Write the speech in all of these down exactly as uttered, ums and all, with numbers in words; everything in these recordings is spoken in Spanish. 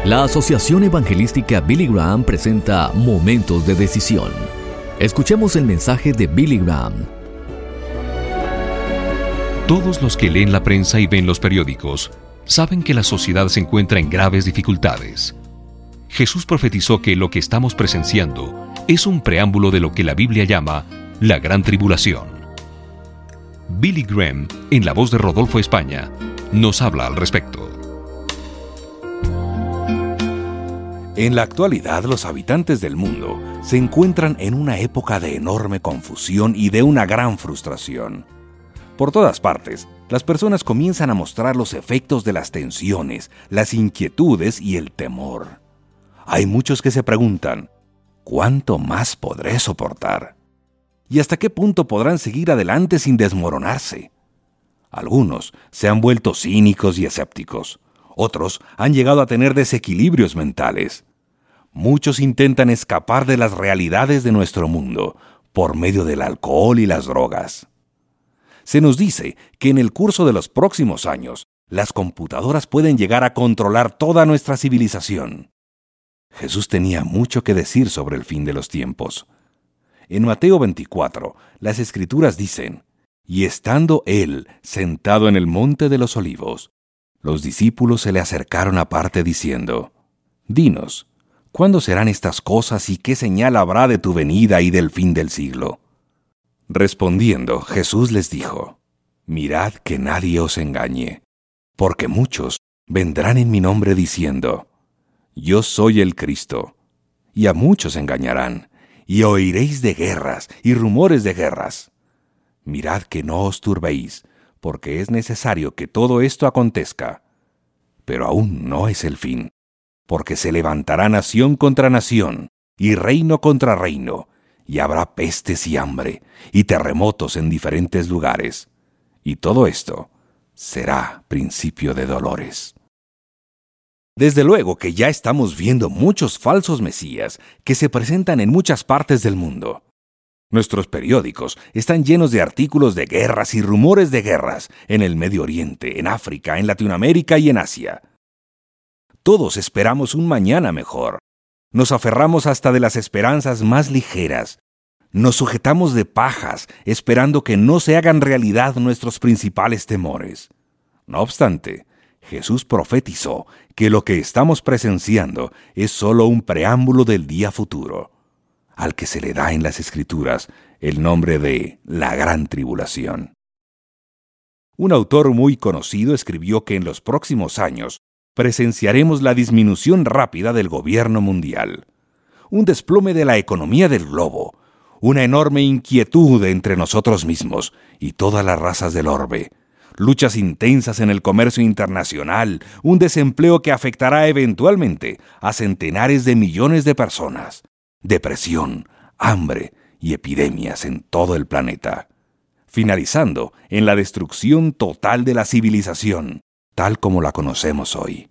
La Asociación Evangelística Billy Graham presenta Momentos de Decisión. Escuchemos el mensaje de Billy Graham. Todos los que leen la prensa y ven los periódicos saben que la sociedad se encuentra en graves dificultades. Jesús profetizó que lo que estamos presenciando es un preámbulo de lo que la Biblia llama la Gran Tribulación. Billy Graham, en la voz de Rodolfo España, nos habla al respecto. En la actualidad, los habitantes del mundo se encuentran en una época de enorme confusión y de una gran frustración. Por todas partes, las personas comienzan a mostrar los efectos de las tensiones, las inquietudes y el temor. Hay muchos que se preguntan, ¿cuánto más podré soportar? ¿Y hasta qué punto podrán seguir adelante sin desmoronarse? Algunos se han vuelto cínicos y escépticos. Otros han llegado a tener desequilibrios mentales. Muchos intentan escapar de las realidades de nuestro mundo por medio del alcohol y las drogas. Se nos dice que en el curso de los próximos años, las computadoras pueden llegar a controlar toda nuestra civilización. Jesús tenía mucho que decir sobre el fin de los tiempos. En Mateo veinticuatro, las Escrituras dicen, «Y estando él sentado en el monte de los olivos, los discípulos se le acercaron aparte diciendo, «Dinos, ¿cuándo serán estas cosas y qué señal habrá de tu venida y del fin del siglo?» Respondiendo, Jesús les dijo, «Mirad que nadie os engañe, porque muchos vendrán en mi nombre diciendo, Yo soy el Cristo, y a muchos engañarán, y oiréis de guerras y rumores de guerras. Mirad que no os turbéis, porque es necesario que todo esto acontezca. Pero aún no es el fin, porque se levantará nación contra nación, y reino contra reino, y habrá pestes y hambre, y terremotos en diferentes lugares. Y todo esto será principio de dolores». Desde luego que ya estamos viendo muchos falsos mesías que se presentan en muchas partes del mundo. Nuestros periódicos están llenos de artículos de guerras y rumores de guerras en el Medio Oriente, en África, en Latinoamérica y en Asia. Todos esperamos un mañana mejor. Nos aferramos hasta de las esperanzas más ligeras. Nos sujetamos de pajas, esperando que no se hagan realidad nuestros principales temores. No obstante, Jesús profetizó que lo que estamos presenciando es solo un preámbulo del día futuro, al que se le da en las Escrituras el nombre de la Gran Tribulación. Un autor muy conocido escribió que en los próximos años presenciaremos la disminución rápida del gobierno mundial, un desplome de la economía del globo, una enorme inquietud entre nosotros mismos y todas las razas del orbe, luchas intensas en el comercio internacional, un desempleo que afectará eventualmente a centenares de millones de personas, depresión, hambre y epidemias en todo el planeta, finalizando en la destrucción total de la civilización, tal como la conocemos hoy.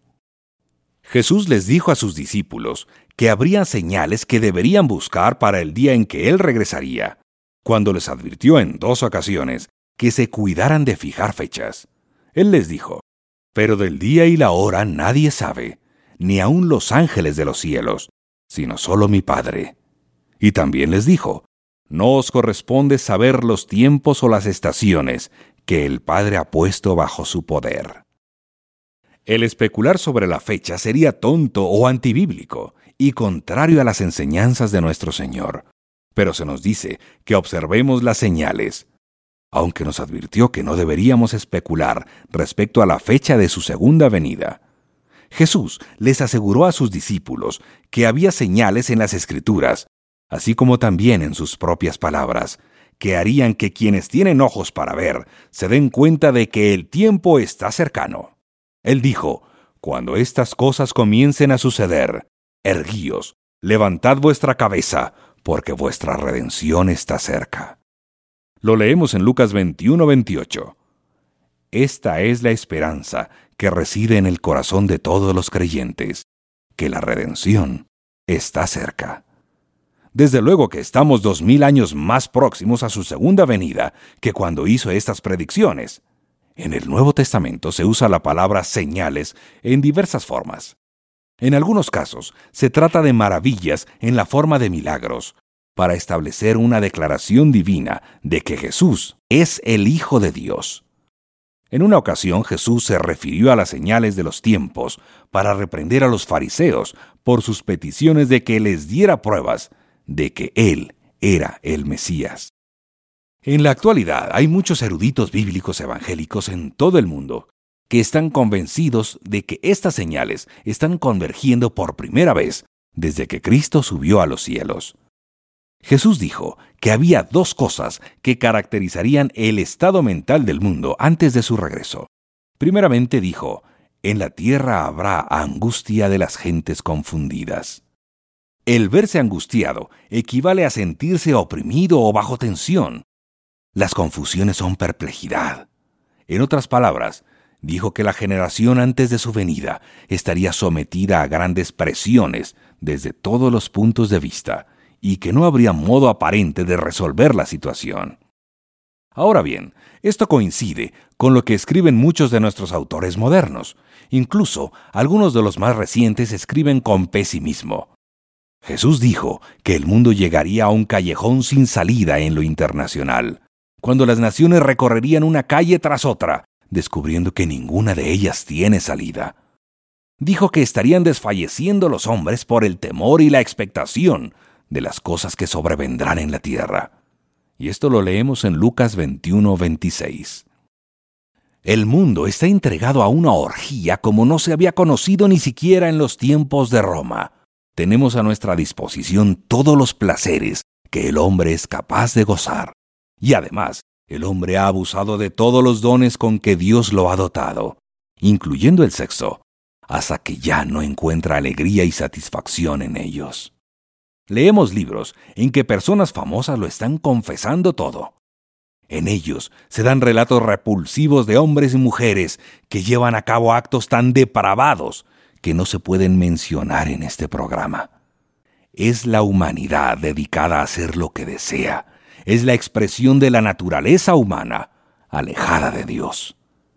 Jesús les dijo a sus discípulos que habría señales que deberían buscar para el día en que Él regresaría, cuando les advirtió en dos ocasiones que se cuidaran de fijar fechas. Él les dijo, «Pero del día y la hora nadie sabe, ni aun los ángeles de los cielos, sino solo mi Padre». Y también les dijo, «No os corresponde saber los tiempos o las estaciones que el Padre ha puesto bajo su poder». El especular sobre la fecha sería tonto o antibíblico y contrario a las enseñanzas de nuestro Señor. Pero se nos dice que observemos las señales, aunque nos advirtió que no deberíamos especular respecto a la fecha de su segunda venida. Jesús les aseguró a sus discípulos que había señales en las Escrituras, así como también en sus propias palabras, que harían que quienes tienen ojos para ver se den cuenta de que el tiempo está cercano. Él dijo, «Cuando estas cosas comiencen a suceder, erguíos, levantad vuestra cabeza, porque vuestra redención está cerca». Lo leemos en Lucas veintiuno veintiocho. Esta es la esperanza que reside en el corazón de todos los creyentes, que la redención está cerca. Desde luego que estamos dos mil años más próximos a su segunda venida que cuando hizo estas predicciones. En el Nuevo Testamento se usa la palabra señales en diversas formas. En algunos casos, se trata de maravillas en la forma de milagros, para establecer una declaración divina de que Jesús es el Hijo de Dios. En una ocasión Jesús se refirió a las señales de los tiempos para reprender a los fariseos por sus peticiones de que les diera pruebas de que Él era el Mesías. En la actualidad hay muchos eruditos bíblicos evangélicos en todo el mundo que están convencidos de que estas señales están convergiendo por primera vez desde que Cristo subió a los cielos. Jesús dijo que había dos cosas que caracterizarían el estado mental del mundo antes de su regreso. Primeramente dijo, en la tierra habrá angustia de las gentes confundidas. El verse angustiado equivale a sentirse oprimido o bajo tensión. Las confusiones son perplejidad. En otras palabras, dijo que la generación antes de su venida estaría sometida a grandes presiones desde todos los puntos de vista y que no habría modo aparente de resolver la situación. Ahora bien, esto coincide con lo que escriben muchos de nuestros autores modernos. Incluso algunos de los más recientes escriben con pesimismo. Jesús dijo que el mundo llegaría a un callejón sin salida en lo internacional, cuando las naciones recorrerían una calle tras otra, descubriendo que ninguna de ellas tiene salida. Dijo que estarían desfalleciendo los hombres por el temor y la expectación de las cosas que sobrevendrán en la tierra. Y esto lo leemos en Lucas veintiuno veintiséis. El mundo está entregado a una orgía como no se había conocido ni siquiera en los tiempos de Roma. Tenemos a nuestra disposición todos los placeres que el hombre es capaz de gozar. Y además, el hombre ha abusado de todos los dones con que Dios lo ha dotado, incluyendo el sexo, hasta que ya no encuentra alegría y satisfacción en ellos. Leemos libros en que personas famosas lo están confesando todo. En ellos se dan relatos repulsivos de hombres y mujeres que llevan a cabo actos tan depravados que no se pueden mencionar en este programa. Es la humanidad dedicada a hacer lo que desea. Es la expresión de la naturaleza humana, alejada de Dios.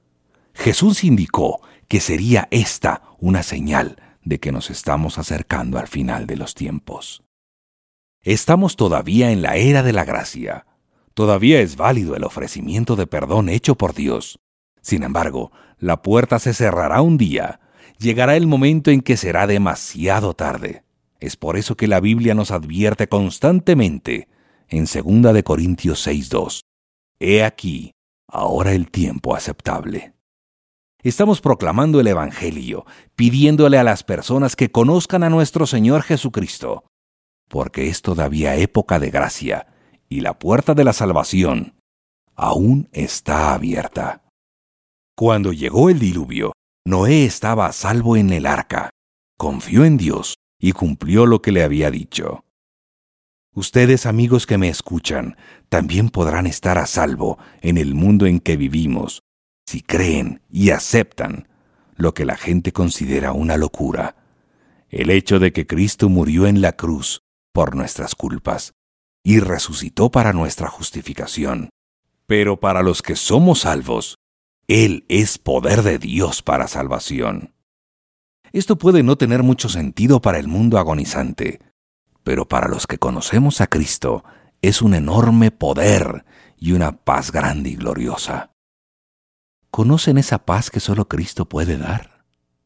Jesús indicó que sería esta una señal de que nos estamos acercando al final de los tiempos. Estamos todavía en la era de la gracia. Todavía es válido el ofrecimiento de perdón hecho por Dios. Sin embargo, la puerta se cerrará un día. Llegará el momento en que será demasiado tarde. Es por eso que la Biblia nos advierte constantemente en segunda de Corintios seis dos. He aquí, ahora el tiempo aceptable. Estamos proclamando el Evangelio, pidiéndole a las personas que conozcan a nuestro Señor Jesucristo, porque es todavía época de gracia y la puerta de la salvación aún está abierta. Cuando llegó el diluvio, Noé estaba a salvo en el arca, confió en Dios y cumplió lo que le había dicho. Ustedes, amigos que me escuchan, también podrán estar a salvo en el mundo en que vivimos, si creen y aceptan lo que la gente considera una locura, el hecho de que Cristo murió en la cruz por nuestras culpas y resucitó para nuestra justificación. Pero para los que somos salvos, Él es poder de Dios para salvación. Esto puede no tener mucho sentido para el mundo agonizante, pero para los que conocemos a Cristo es un enorme poder y una paz grande y gloriosa. ¿Conocen esa paz que solo Cristo puede dar?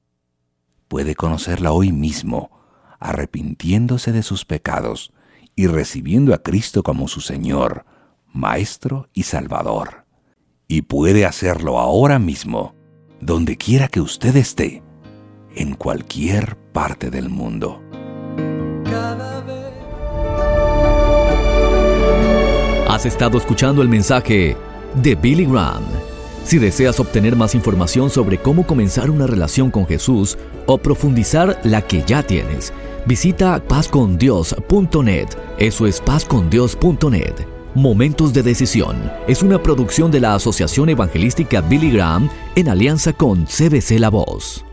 Puede conocerla hoy mismo, arrepintiéndose de sus pecados y recibiendo a Cristo como su Señor, Maestro y Salvador. Y puede hacerlo ahora mismo, donde quiera que usted esté, en cualquier parte del mundo. Has estado escuchando el mensaje de Billy Graham. Si deseas obtener más información sobre cómo comenzar una relación con Jesús o profundizar la que ya tienes, visita paz con dios punto net. Eso es paz con dios punto net. Momentos de Decisión es una producción de la Asociación Evangelística Billy Graham en alianza con C B C La Voz.